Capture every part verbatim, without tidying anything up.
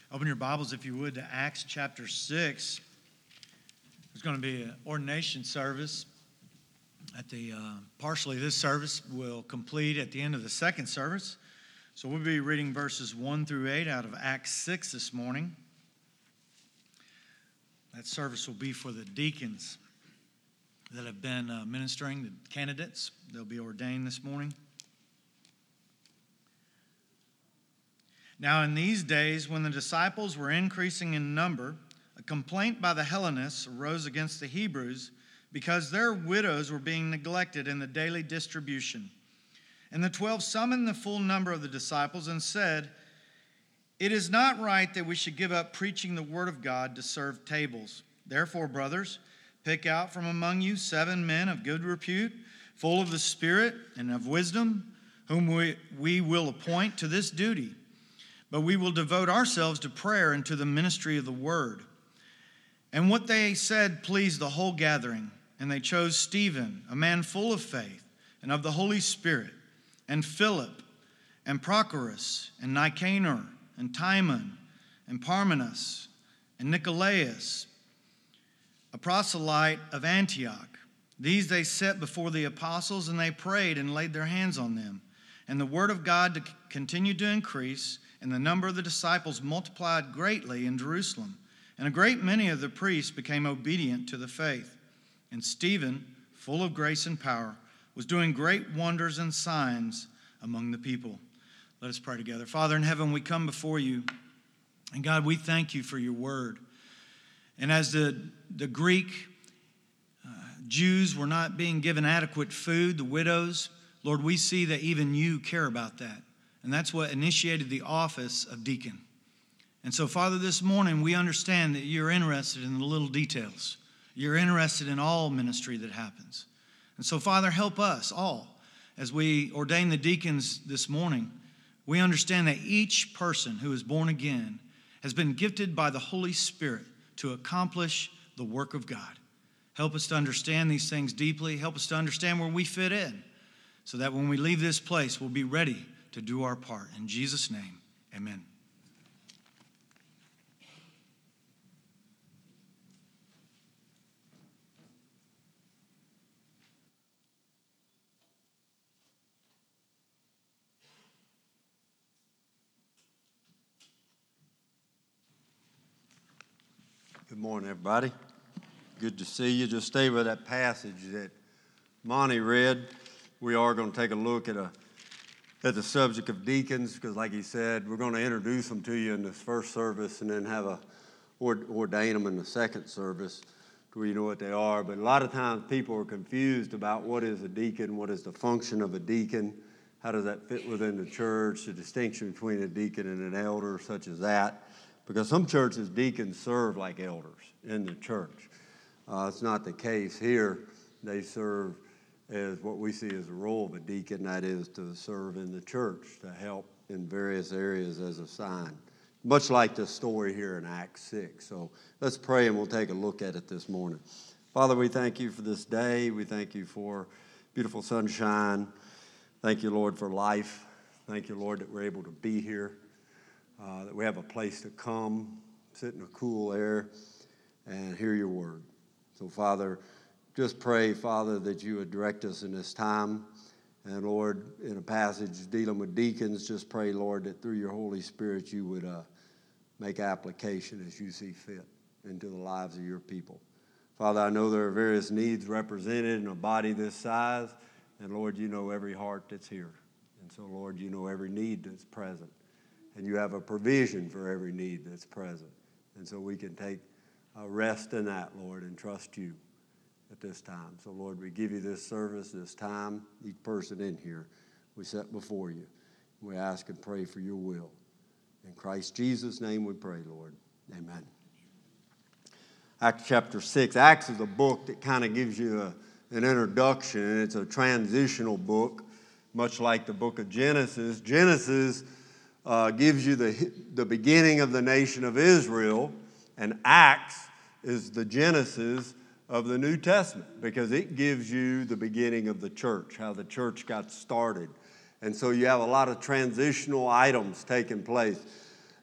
Open your Bibles, if you would, to Acts chapter six. There's going to be an ordination service. At the uh, partially this service will complete at the end of the second service. So we'll be reading verses one through eight out of Acts six this morning. That service will be for the deacons that have been uh, ministering, the candidates. They'll be ordained this morning. Now in these days, when the disciples were increasing in number, a complaint by the Hellenists arose against the Hebrews because their widows were being neglected in the daily distribution. And the twelve summoned the full number of the disciples and said, "It is not right that we should give up preaching the word of God to serve tables. Therefore, brothers, pick out from among you seven men of good repute, full of the Spirit and of wisdom, whom we, we will appoint to this duty. But we will devote ourselves to prayer and to the ministry of the word." And what they said pleased the whole gathering. And they chose Stephen, a man full of faith and of the Holy Spirit, and Philip, and Prochorus, and Nicanor, and Timon, and Parmenas, and Nicolaus, a proselyte of Antioch. These they set before the apostles, and they prayed and laid their hands on them. And the word of God continued to increase, and the number of the disciples multiplied greatly in Jerusalem. And a great many of the priests became obedient to the faith. And Stephen, full of grace and power, was doing great wonders and signs among the people. Let us pray together. Father in heaven, we come before you. And God, we thank you for your word. And as the, the Greek uh, Jews were not being given adequate food, the widows, Lord, we see that even you care about that. And that's what initiated the office of deacon. And so, Father, this morning we understand that you're interested in the little details. You're interested in all ministry that happens. And so, Father, help us all. As we ordain the deacons this morning, we understand that each person who is born again has been gifted by the Holy Spirit to accomplish the work of God. Help us to understand these things deeply. Help us to understand where we fit in, so that when we leave this place, we'll be ready to do our part. In Jesus' name, amen. Good morning, everybody. Good to see you. Just stay with that passage that Monty read. We are going to take a look at a at the subject of deacons, because like he said, we're going to introduce them to you in this first service and then have a ordain them in the second service to where you know what they are. But a lot of times people are confused about what is a deacon, what is the function of a deacon, how does that fit within the church, the distinction between a deacon and an elder, such as that. Because some churches, deacons serve like elders in the church. Uh, it's not the case here. They serve as what we see as the role of a deacon, that is to serve in the church, to help in various areas as assigned. Much like the story here in Acts six. So let's pray and we'll take a look at it this morning. Father, we thank you for this day. We thank you for beautiful sunshine. Thank you, Lord, for life. Thank you, Lord, that we're able to be here. Uh, that we have a place to come, sit in the cool air, and hear your word. So, Father, just pray, Father, that you would direct us in this time. And, Lord, in a passage dealing with deacons, just pray, Lord, that through your Holy Spirit you would uh, make application as you see fit into the lives of your people. Father, I know there are various needs represented in a body this size. And, Lord, you know every heart that's here. And so, Lord, you know every need that's present. And you have a provision for every need that's present. And so we can take a rest in that, Lord, and trust you at this time. So, Lord, we give you this service, this time, each person in here, we set before you. We ask and pray for your will. In Christ Jesus' name we pray, Lord. Amen. Acts chapter six. Acts is a book that kind of gives you a, an introduction, and it's a transitional book, much like the book of Genesis. Genesis Uh, gives you the, the beginning of the nation of Israel, and Acts is the genesis of the New Testament, because it gives you the beginning of the church, how the church got started. And so you have a lot of transitional items taking place.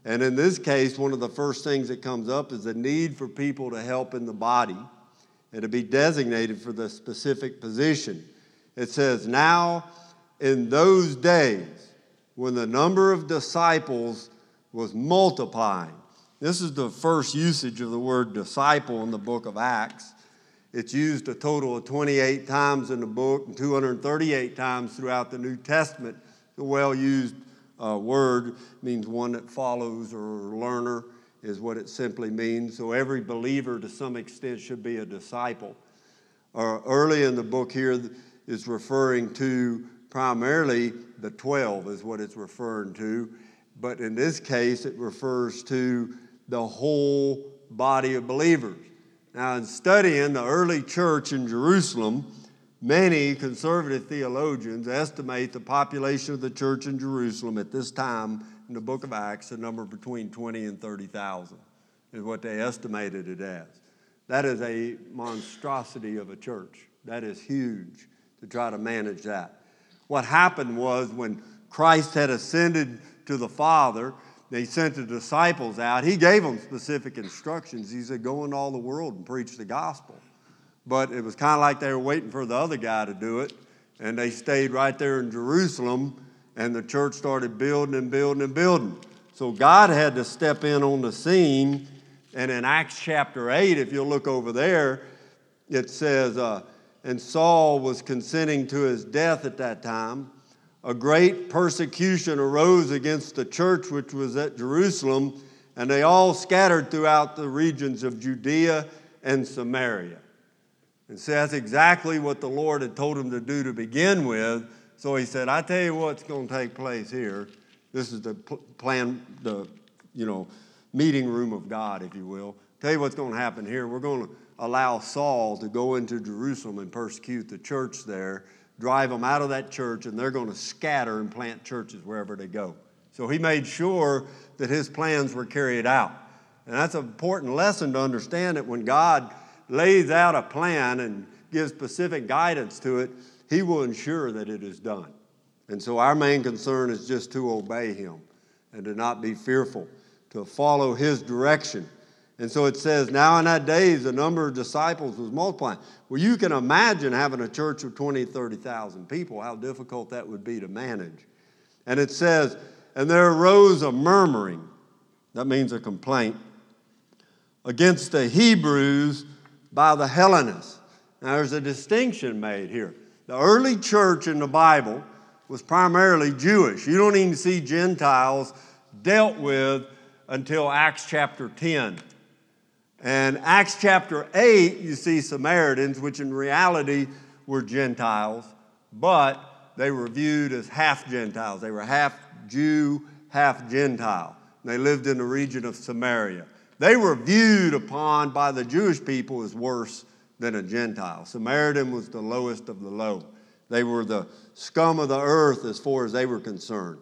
And in this case, one of the first things that comes up is the need for people to help in the body and to be designated for the specific position. It says, now in those days when the number of disciples was multiplying. This is the first usage of the word disciple in the book of Acts. It's used a total of twenty-eight times in the book and two hundred thirty-eight times throughout the New Testament. The well-used uh, word means one that follows, or learner is what it simply means. So every believer to some extent should be a disciple. Uh, early in the book here is referring to primarily the twelve is what it's referring to. But in this case, it refers to the whole body of believers. Now, in studying the early church in Jerusalem, many conservative theologians estimate the population of the church in Jerusalem at this time in the book of Acts, a number between twenty and thirty thousand is what they estimated it as. That is a monstrosity of a church. That is huge to try to manage that. What happened was when Christ had ascended to the Father, they sent the disciples out. He gave them specific instructions. He said, go into all the world and preach the gospel. But it was kind of like they were waiting for the other guy to do it, and they stayed right there in Jerusalem, and the church started building and building and building. So God had to step in on the scene, and in Acts chapter eight, if you'll look over there, it says, uh, and Saul was consenting to his death at that time. A great persecution arose against the church which was at Jerusalem, and they all scattered throughout the regions of Judea and Samaria. And so that's exactly what the Lord had told him to do to begin with. So he said, I tell you what's going to take place here. This is the plan, the, you know, meeting room of God, if you will. Tell you what's going to happen here. We're going to allow Saul to go into Jerusalem and persecute the church there, drive them out of that church, and they're going to scatter and plant churches wherever they go. So he made sure that his plans were carried out. And that's an important lesson to understand, that when God lays out a plan and gives specific guidance to it, he will ensure that it is done. And so our main concern is just to obey him and to not be fearful, to follow his direction. And so it says, now in that days, the number of disciples was multiplying. Well, you can imagine having a church of twenty, thirty thousand people, how difficult that would be to manage. And it says, and there arose a murmuring, that means a complaint, against the Hebrews by the Hellenists. Now there's a distinction made here. The early church in the Bible was primarily Jewish. You don't even see Gentiles dealt with until Acts chapter ten. And Acts chapter eight, you see Samaritans, which in reality were Gentiles, but they were viewed as half Gentiles. They were half Jew, half Gentile. They lived in the region of Samaria. They were viewed upon by the Jewish people as worse than a Gentile. Samaritan was the lowest of the low. They were the scum of the earth as far as they were concerned.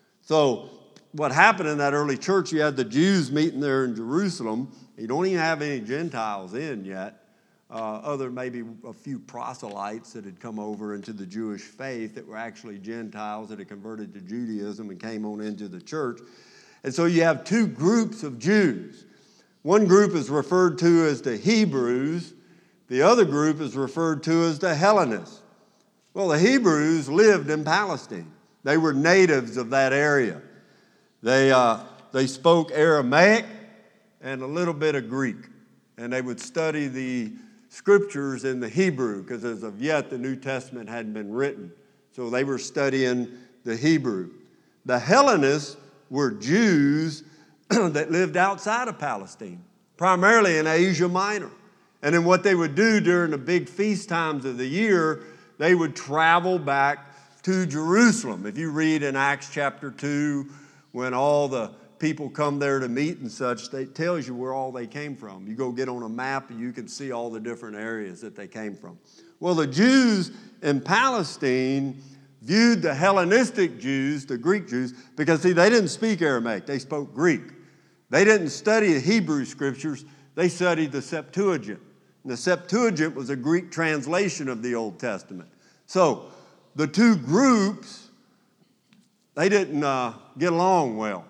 So what happened in that early church, you had the Jews meeting there in Jerusalem. You don't even have any Gentiles in yet, uh, other maybe a few proselytes that had come over into the Jewish faith that were actually Gentiles that had converted to Judaism and came on into the church. And so you have two groups of Jews. One group is referred to as the Hebrews. The other group is referred to as the Hellenists. Well, the Hebrews lived in Palestine. They were natives of that area. They, uh, they spoke Aramaic and a little bit of Greek. And they would study the scriptures in the Hebrew, because as of yet the New Testament hadn't been written. So they were studying the Hebrew. The Hellenists were Jews that lived outside of Palestine, primarily in Asia Minor. And then what they would do during the big feast times of the year, they would travel back to Jerusalem. If you read in Acts chapter two, when all the people come there to meet and such, it tells you where all they came from. You go get on a map and you can see all the different areas that they came from. Well, the Jews in Palestine viewed the Hellenistic Jews, the Greek Jews, because see, they didn't speak Aramaic, they spoke Greek. They didn't study the Hebrew scriptures, they studied the Septuagint. And the Septuagint was a Greek translation of the Old Testament. So the two groups, they didn't uh, get along well.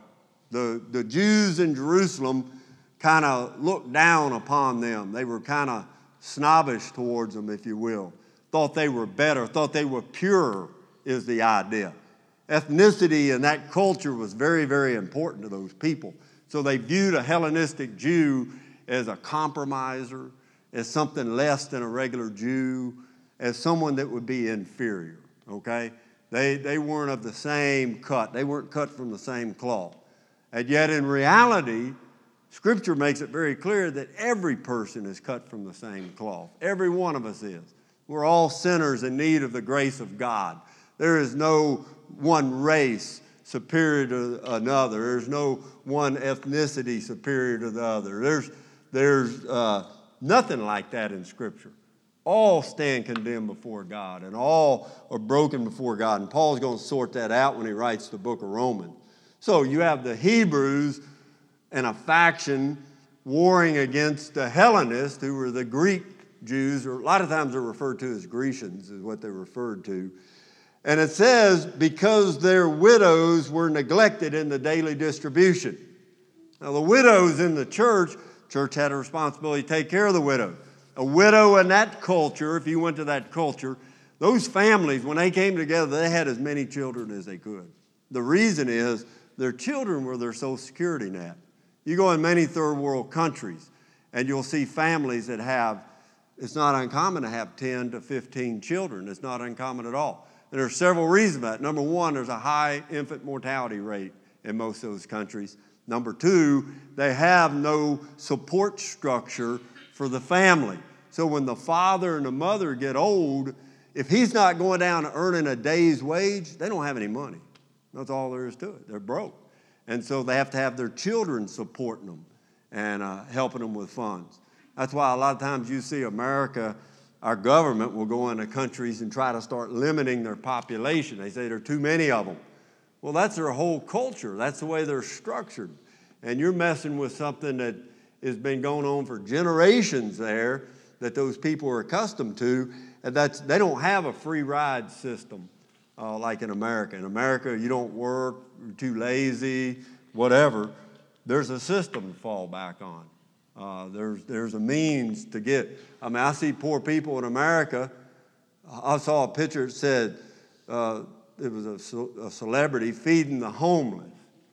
The, the Jews in Jerusalem kind of looked down upon them. They were kind of snobbish towards them, if you will. Thought they were better, thought they were purer is the idea. Ethnicity in that culture was very, very important to those people. So they viewed a Hellenistic Jew as a compromiser, as something less than a regular Jew, as someone that would be inferior, okay? They, they weren't of the same cut. They weren't cut from the same cloth. And yet in reality, Scripture makes it very clear that every person is cut from the same cloth. Every one of us is. We're all sinners in need of the grace of God. There is no one race superior to another. There's no one ethnicity superior to the other. There's, there's uh, nothing like that in Scripture. All stand condemned before God, and all are broken before God. And Paul's going to sort that out when he writes the book of Romans. So you have the Hebrews and a faction warring against the Hellenists, who were the Greek Jews, or a lot of times they're referred to as Grecians, is what they're referred to. And it says, because their widows were neglected in the daily distribution. Now, the widows in the church, church had a responsibility to take care of the widow. A widow in that culture, if you went to that culture, those families, when they came together, they had as many children as they could. The reason is their children were their Social Security net. You go in many third world countries, and you'll see families that have, it's not uncommon to have ten to fifteen children. It's not uncommon at all. And there are several reasons for that. Number one, there's a high infant mortality rate in most of those countries. Number two, they have no support structure for the family. So when the father and the mother get old, if he's not going down and earning a day's wage, they don't have any money. That's all there is to it. They're broke. And so they have to have their children supporting them and uh, helping them with funds. That's why a lot of times you see America, our government will go into countries and try to start limiting their population. They say there are too many of them. Well, that's their whole culture. That's the way they're structured. And you're messing with something that has been going on for generations there that those people are accustomed to. And that's, they don't have a free ride system uh, like in America. In America, you don't work, you're too lazy, whatever. There's a system to fall back on. Uh, there's, there's a means to get. I mean, I see poor people in America. I saw a picture that said uh, it was a, a celebrity feeding the homeless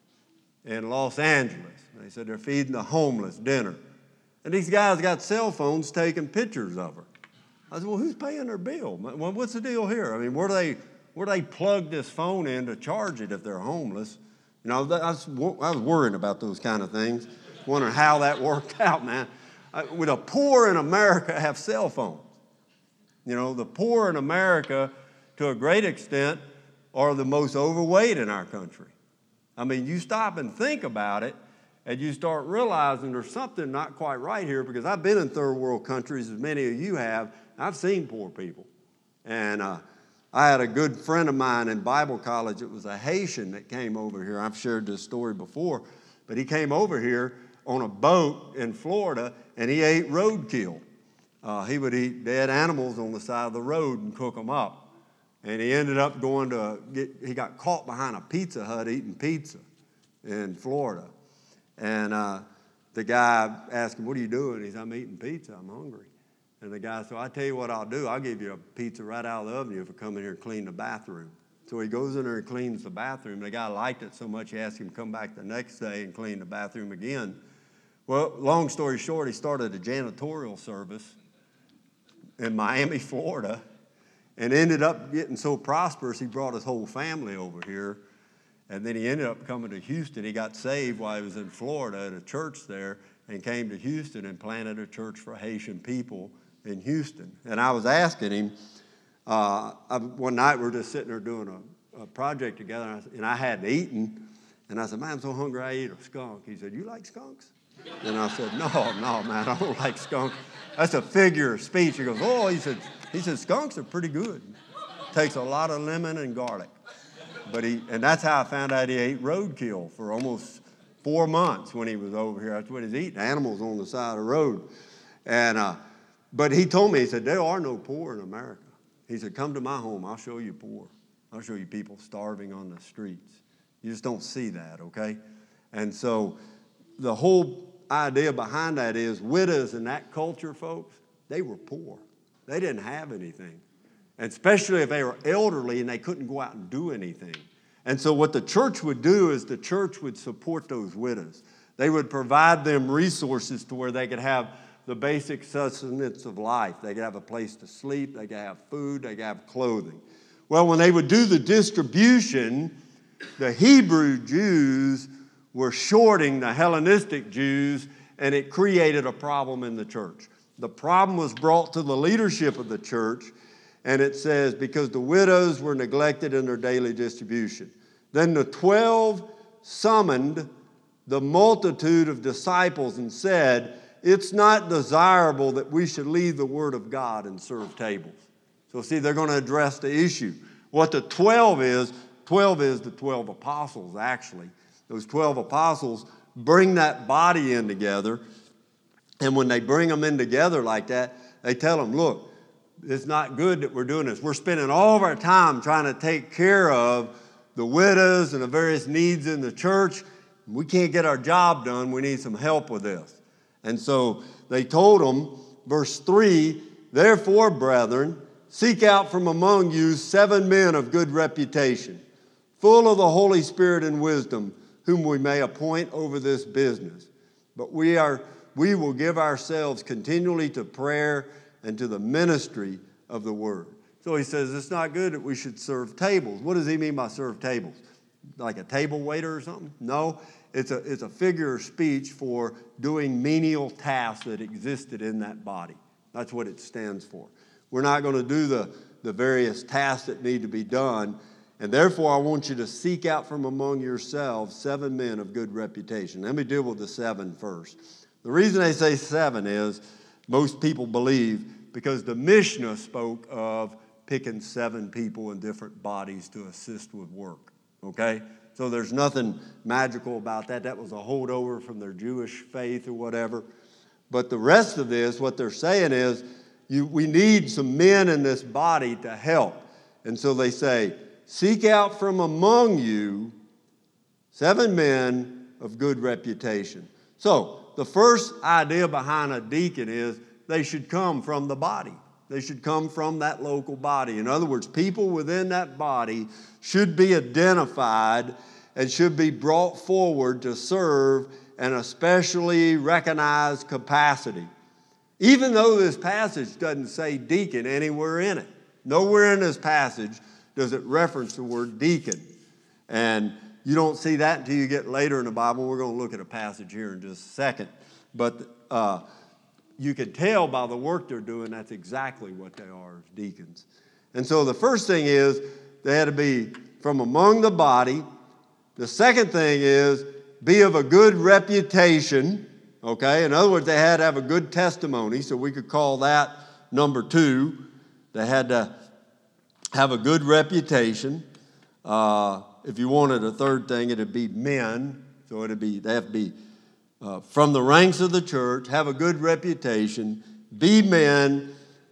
in Los Angeles. They said they're feeding the homeless dinner. And these guys got cell phones taking pictures of her. I said, well, who's paying their bill? Well, what's the deal here? I mean, where do they, where do they plug this phone in to charge it if they're homeless? You know, I was, I was worrying about those kind of things. Wondering how that worked out, man. Would the poor in America have cell phones? You know, the poor in America, to a great extent, are the most overweight in our country. I mean, you stop and think about it, and you start realizing there's something not quite right here, because I've been in third world countries, as many of you have. I've seen poor people. And uh, I had a good friend of mine in Bible college. It was a Haitian that came over here. I've shared this story before, but he came over here on a boat in Florida, and he ate roadkill. Uh, he would eat dead animals on the side of the road and cook them up. And he ended up going to get, he got caught behind a Pizza Hut eating pizza in Florida. And uh, the guy asked him, what are you doing? He said, I'm eating pizza, I'm hungry. And the guy said, I tell you what I'll do, I'll give you a pizza right out of the oven if you come in here and clean the bathroom. So he goes in there and cleans the bathroom. The guy liked it so much he asked him to come back the next day and clean the bathroom again. Well, long story short, he started a janitorial service in Miami, Florida, and ended up getting so prosperous he brought his whole family over here. And then he ended up coming to Houston. He got saved while he was in Florida at a church there, and came to Houston and planted a church for Haitian people in Houston. And I was asking him, uh, I, one night we were just sitting there doing a, a project together, and I, and I hadn't eaten. And I said, man, I'm so hungry I ate a skunk. He said, you like skunks? And I said, no, no, man, I don't like skunks. That's a figure of speech. He goes, oh, he said, he said, skunks are pretty good. Takes a lot of lemon and garlic. But he, and that's how I found out he ate roadkill for almost four months when he was over here. That's what he's eating, animals on the side of the road. And, uh, but he told me, he said, there are no poor in America. He said, come to my home, I'll show you poor. I'll show you people starving on the streets. You just don't see that, okay? And so the whole idea behind that is widows in that culture, folks, they were poor. They didn't have anything. And especially if they were elderly and they couldn't go out and do anything. And so what the church would do is the church would support those widows. They would provide them resources to where they could have the basic sustenance of life. They could have a place to sleep. They could have food. They could have clothing. Well, when they would do the distribution, the Hebrew Jews were shorting the Hellenistic Jews, and it created a problem in the church. The problem was brought to the leadership of the church, and it says, because the widows were neglected in their daily distribution. Then the twelve summoned the multitude of disciples and said, it's not desirable that we should leave the word of God and serve tables. So see, they're going to address the issue. What the twelve is, twelve is the twelve apostles, actually. Those twelve apostles bring that body in together, and when they bring them in together like that, they tell them, look, it's not good that we're doing this. We're spending all of our time trying to take care of the widows and the various needs in the church. We can't get our job done. We need some help with this. And so they told them, verse three, therefore, brethren, seek out from among you seven men of good reputation, full of the Holy Spirit and wisdom, whom we may appoint over this business. But we are we will give ourselves continually to prayer and to the ministry of the word. So he says it's not good that we should serve tables. What does he mean by serve tables? Like a table waiter or something? No, it's a, it's a figure of speech for doing menial tasks that existed in that body. That's what it stands for. We're not going to do the, the various tasks that need to be done. And therefore, I want you to seek out from among yourselves seven men of good reputation. Let me deal with the seven first. The reason they say seven is most people believe because the Mishnah spoke of picking seven people in different bodies to assist with work, okay? So there's nothing magical about that. That was a holdover from their Jewish faith or whatever. But the rest of this, what they're saying is, you, we need some men in this body to help. And so they say, seek out from among you seven men of good reputation. So the first idea behind a deacon is they should come from the body. They should come from that local body. In other words, people within that body should be identified and should be brought forward to serve an especially recognized capacity. Even though this passage doesn't say deacon anywhere in it. Nowhere in this passage does it reference the word deacon. And you don't see that until you get later in the Bible. We're going to look at a passage here in just a second. But uh, you can tell by the work they're doing that's exactly what they are as deacons. And so the first thing is they had to be from among the body. The second thing is be of a good reputation. Okay, in other words, they had to have a good testimony, so we could call that number two. They had to have a good reputation. Uh, if you wanted a third thing, it'd be men. So it'd be they have to be uh, from the ranks of the church, have a good reputation, be men.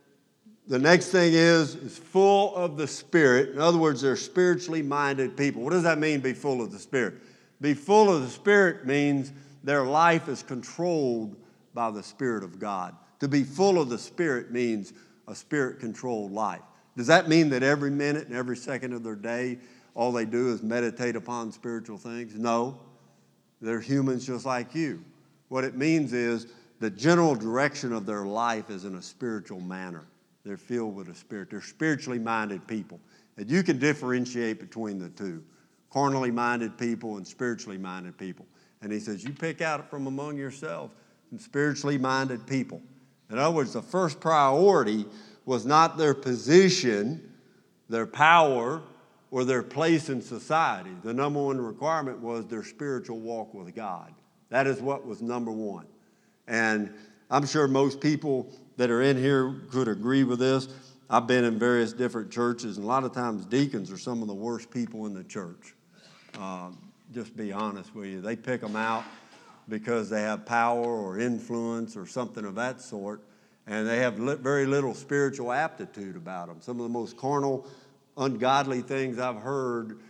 The next thing is is full of the Spirit. In other words, they're spiritually minded people. What does that mean? Be full of the Spirit. Be full of the Spirit means their life is controlled by the Spirit of God. To be full of the Spirit means a Spirit-controlled life. Does that mean that every minute and every second of their day, all they do is meditate upon spiritual things? No. They're humans just like you. What it means is the general direction of their life is in a spiritual manner. They're filled with a spirit. They're spiritually minded people. And you can differentiate between the two, carnally minded people and spiritually minded people. And he says, you pick out from among yourself some spiritually minded people. In other words, the first priority was not their position, their power, or their place in society. The number one requirement was their spiritual walk with God. That is what was number one. And I'm sure most people that are in here could agree with this. I've been in various different churches, and a lot of times deacons are some of the worst people in the church. Um, just be honest with you. They pick them out because they have power or influence or something of that sort, and they have li- very little spiritual aptitude about them. Some of the most carnal, ungodly things I've heard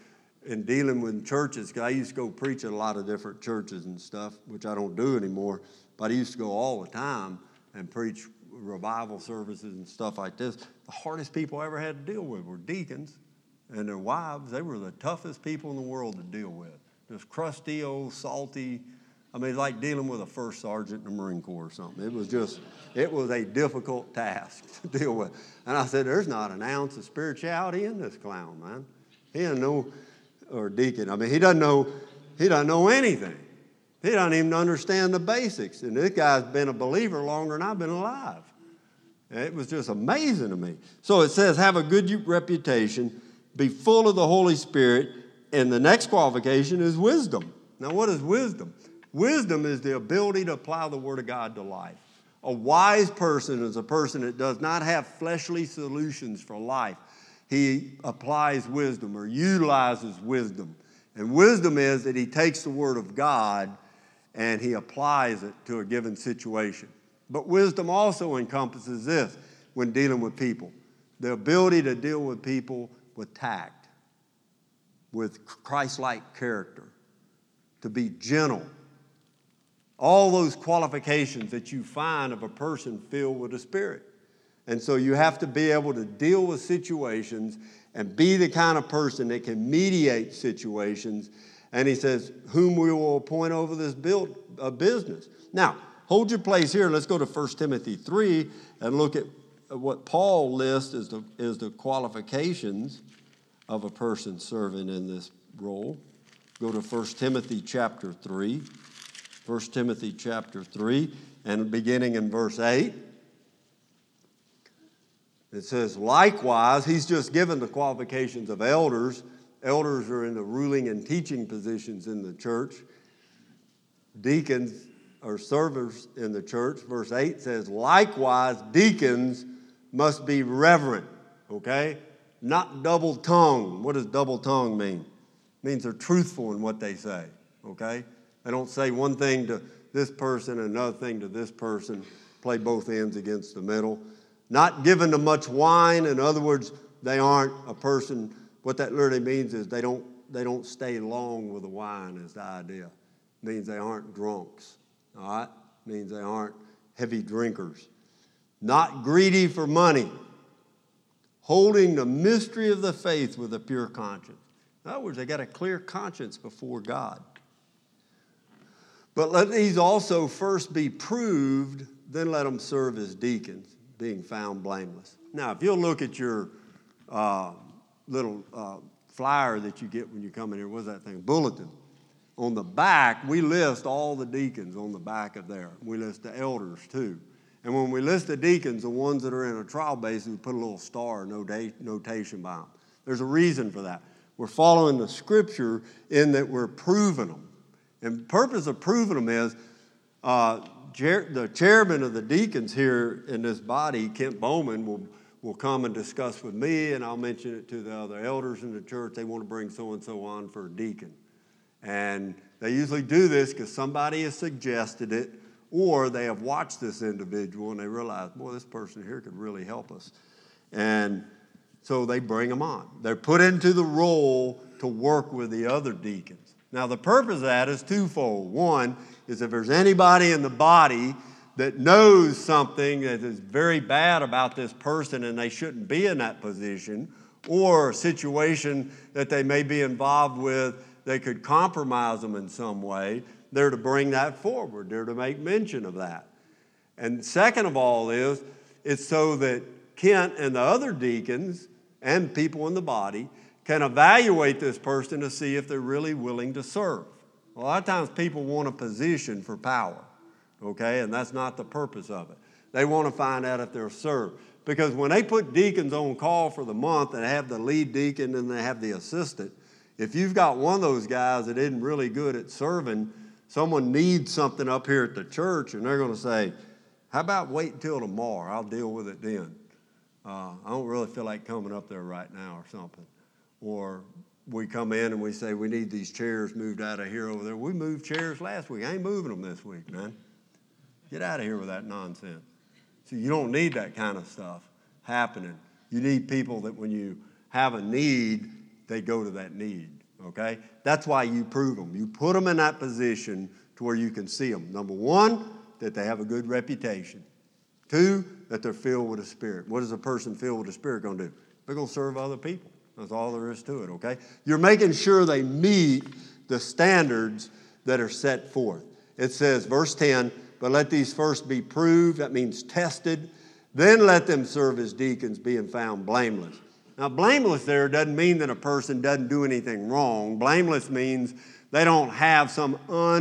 in dealing with churches, because I used to go preach at a lot of different churches and stuff, which I don't do anymore, but I used to go all the time and preach revival services and stuff like this. The hardest people I ever had to deal with were deacons and their wives. They were the toughest people in the world to deal with. Just crusty, old, salty. I mean, it's like dealing with a first sergeant in the Marine Corps or something. It was just, it was a difficult task to deal with. And I said, there's not an ounce of spirituality in this clown, man. He doesn't know, or deacon, I mean, he doesn't know, he doesn't know anything. He doesn't even understand the basics. And this guy's been a believer longer than I've been alive. And it was just amazing to me. So it says, have a good reputation, be full of the Holy Spirit, and the next qualification is wisdom. Now, what is wisdom? Wisdom is the ability to apply the Word of God to life. A wise person is a person that does not have fleshly solutions for life. He applies wisdom or utilizes wisdom. And wisdom is that he takes the Word of God and he applies it to a given situation. But wisdom also encompasses this when dealing with people. The ability to deal with people with tact, with Christ-like character, to be gentle. All those qualifications that you find of a person filled with the Spirit. And so you have to be able to deal with situations and be the kind of person that can mediate situations. And he says, whom we will appoint over this build, uh, business. Now, hold your place here. Let's go to First Timothy three and look at what Paul lists as the, as the qualifications of a person serving in this role. Go to First Timothy chapter three. First Timothy chapter three, and beginning in verse eight. It says, likewise, he's just given the qualifications of elders. Elders are in the ruling and teaching positions in the church. Deacons are servers in the church. Verse eight says, likewise, deacons must be reverent, okay? Not double-tongued. What does double-tongued mean? It means they're truthful in what they say, okay? They don't say one thing to this person and another thing to this person, play both ends against the middle. Not given to much wine. In other words, they aren't a person. What that literally means is they don't, they don't stay long with the wine is the idea. It means they aren't drunks. All right? It means they aren't heavy drinkers. Not greedy for money. Holding the mystery of the faith with a pure conscience. In other words, they got a clear conscience before God. But let these also first be proved, then let them serve as deacons, being found blameless. Now, if you'll look at your uh, little uh, flyer that you get when you come in here, what's that thing? Bulletin. On the back, we list all the deacons on the back of there. We list the elders, too. And when we list the deacons, the ones that are in a trial basis, we put a little star notation by them. There's a reason for that. We're following the Scripture in that we're proving them. And the purpose of proving them is uh, chair, the chairman of the deacons here in this body, Kent Bowman, will, will come and discuss with me, and I'll mention it to the other elders in the church. They want to bring so-and-so on for a deacon. And they usually do this because somebody has suggested it, or they have watched this individual and they realize, boy, this person here could really help us. And so they bring them on. They're put into the role to work with the other deacons. Now, the purpose of that is twofold. One is if there's anybody in the body that knows something that is very bad about this person and they shouldn't be in that position, or a situation that they may be involved with that could compromise them in some way, they're to bring that forward. They're to make mention of that. And second of all is, it's so that Kent and the other deacons and people in the body can evaluate this person to see if they're really willing to serve. A lot of times people want a position for power, okay? And that's not the purpose of it. They want to find out if they'll serve. Because when they put deacons on call for the month and have the lead deacon and they have the assistant, if you've got one of those guys that isn't really good at serving, someone needs something up here at the church and they're going to say, how about wait until tomorrow? I'll deal with it then. Uh, I don't really feel like coming up there right now or something. Or we come in and we say, we need these chairs moved out of here over there. We moved chairs last week. I ain't moving them this week, man. Get out of here with that nonsense. So you don't need that kind of stuff happening. You need people that when you have a need, they go to that need, okay? That's why you prove them. You put them in that position to where you can see them. Number one, that they have a good reputation. Two, that they're filled with the Spirit. What is a person filled with the Spirit going to do? They're going to serve other people. That's all there is to it, okay? You're making sure they meet the standards that are set forth. It says, verse ten, but let these first be proved, that means tested, then let them serve as deacons, being found blameless. Now, blameless there doesn't mean that a person doesn't do anything wrong. Blameless means they don't have some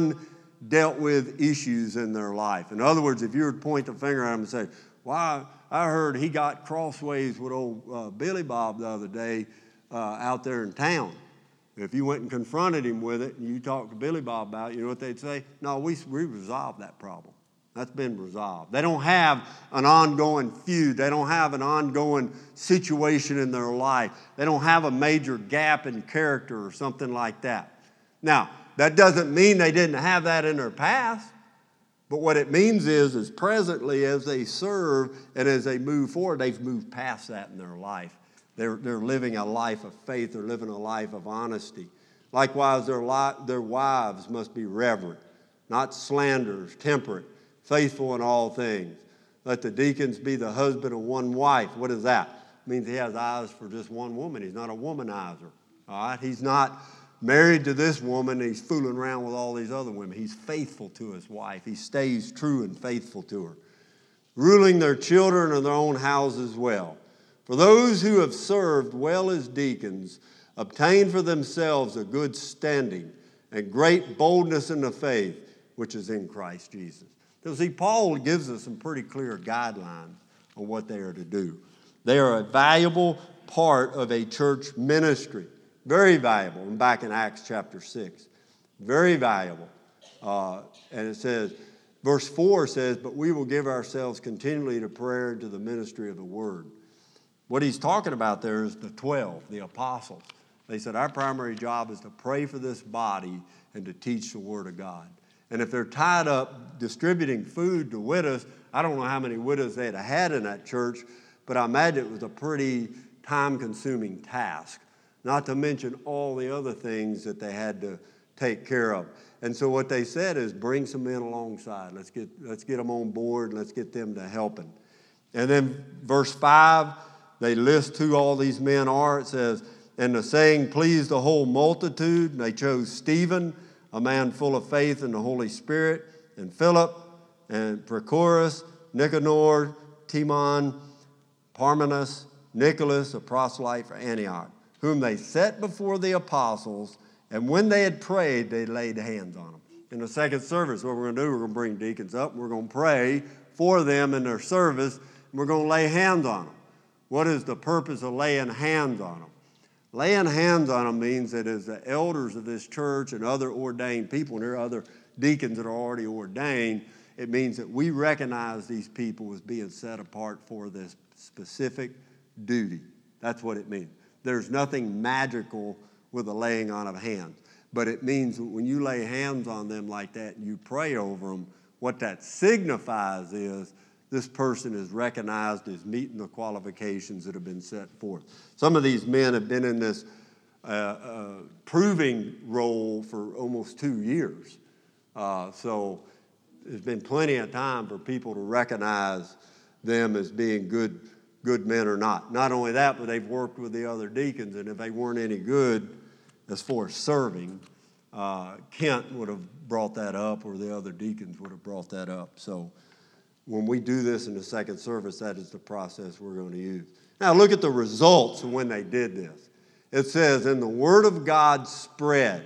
undealt with issues in their life. In other words, if you were to point the finger at them and say, well, I heard he got crossways with old uh, Billy Bob the other day uh, out there in town. If you went and confronted him with it and you talked to Billy Bob about it, you know what they'd say? No, we, we resolved that problem. That's been resolved. They don't have an ongoing feud. They don't have an ongoing situation in their life. They don't have a major gap in character or something like that. Now, that doesn't mean they didn't have that in their past. But what it means is, is presently as they serve and as they move forward, they've moved past that in their life. They're, they're living a life of faith. They're living a life of honesty. Likewise, their, li- their wives must be reverent, not slanderers, temperate, faithful in all things. Let the deacons be the husband of one wife. What is that? It means he has eyes for just one woman. He's not a womanizer. All right? He's not married to this woman. He's fooling around with all these other women. He's faithful to his wife. He stays true and faithful to her. Ruling their children and their own houses well. For those who have served well as deacons obtain for themselves a good standing and great boldness in the faith which is in Christ Jesus. So see, Paul gives us some pretty clear guidelines on what they are to do. They are a valuable part of a church ministry. Very valuable. And back in Acts chapter six. Very valuable. Uh, and it says, verse four says, but we will give ourselves continually to prayer and to the ministry of the word. What he's talking about there is the twelve, the apostles. They said, our primary job is to pray for this body and to teach the word of God. And if they're tied up distributing food to widows, I don't know how many widows they'd have had in that church, but I imagine it was a pretty time-consuming task, not to mention all the other things that they had to take care of. And so what they said is bring some men alongside. Let's get, let's get them on board and let's get them to helping. And then verse five, they list who all these men are. It says, and the saying pleased the whole multitude. And they chose Stephen, a man full of faith in the Holy Spirit, and Philip, and Prochorus, Nicanor, Timon, Parmenas, Nicholas, a proselyte for Antioch, whom they set before the apostles, and when they had prayed, they laid hands on them. In the second service, what we're going to do, we're going to bring deacons up, and we're going to pray for them in their service, and we're going to lay hands on them. What is the purpose of laying hands on them? Laying hands on them means that as the elders of this church and other ordained people, and there are other deacons that are already ordained, it means that we recognize these people as being set apart for this specific duty. That's what it means. There's nothing magical with the laying on of hands. But it means that when you lay hands on them like that and you pray over them, what that signifies is this person is recognized as meeting the qualifications that have been set forth. Some of these men have been in this uh, uh, proving role for almost two years. Uh, so there's been plenty of time for people to recognize them as being good, good men or not. Not only that, but they've worked with the other deacons, and if they weren't any good as far as serving, uh, Kent would have brought that up, or the other deacons would have brought that up. So when we do this in the second service, that is the process we're going to use. Now look at the results of when they did this. It says, and the word of God spread,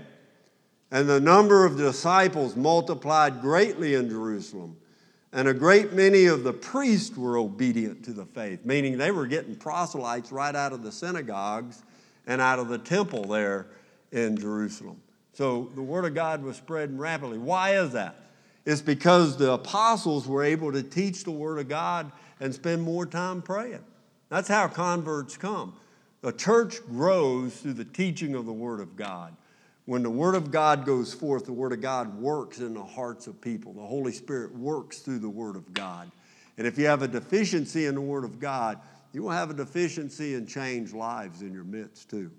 and the number of disciples multiplied greatly in Jerusalem, and a great many of the priests were obedient to the faith, meaning they were getting proselytes right out of the synagogues and out of the temple there in Jerusalem. So the word of God was spreading rapidly. Why is that? It's because the apostles were able to teach the word of God and spend more time praying. That's how converts come. The church grows through the teaching of the word of God. When the word of God goes forth, the word of God works in the hearts of people. The Holy Spirit works through the word of God. And if you have a deficiency in the word of God, you will have a deficiency in changed lives in your midst too.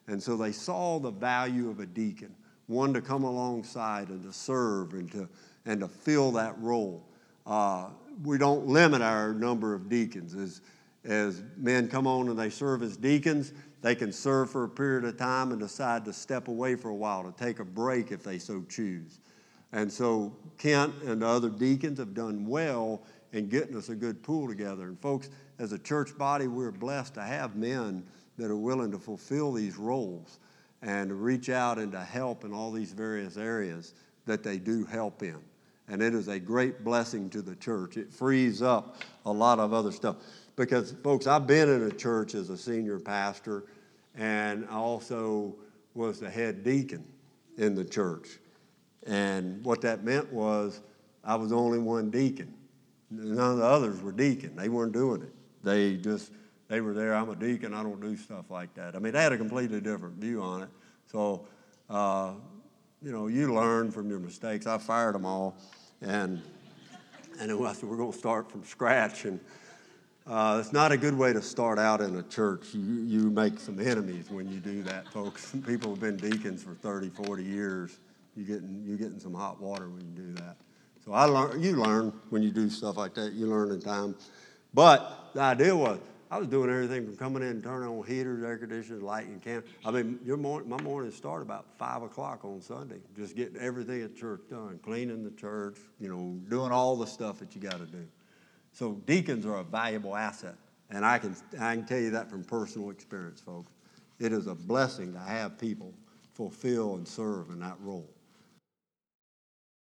And so they saw the value of a deacon, one to come alongside and to serve and to, and to fill that role. Uh, we don't limit our number of deacons. As, as men come on and they serve as deacons, they can serve for a period of time and decide to step away for a while, to take a break if they so choose. And so Kent and the other deacons have done well in getting us a good pool together. And folks, as a church body, we're blessed to have men that are willing to fulfill these roles and to reach out and to help in all these various areas that they do help in. And it is a great blessing to the church. It frees up a lot of other stuff. Because, folks, I've been in a church as a senior pastor, and I also was the head deacon in the church. And what that meant was I was only one deacon. None of the others were deacon. They weren't doing it. They just, they were there, I'm a deacon, I don't do stuff like that. I mean, they had a completely different view on it. So, uh, you know, you learn from your mistakes. I fired them all. And, and I said, we're going to start from scratch. And uh, it's not a good way to start out in a church. You, you make some enemies when you do that, folks. People have been deacons for thirty, forty years. You're getting, you're getting some hot water when you do that. So I learn, you learn when you do stuff like that. You learn in time. But the idea was, I was doing everything from coming in and turning on heaters, air conditioners, lighting, cam. I mean, your morning, my mornings start about five o'clock on Sunday, just getting everything at church done, cleaning the church, you know, doing all the stuff that you got to do. So deacons are a valuable asset, and I can I can tell you that from personal experience, folks. It is a blessing to have people fulfill and serve in that role.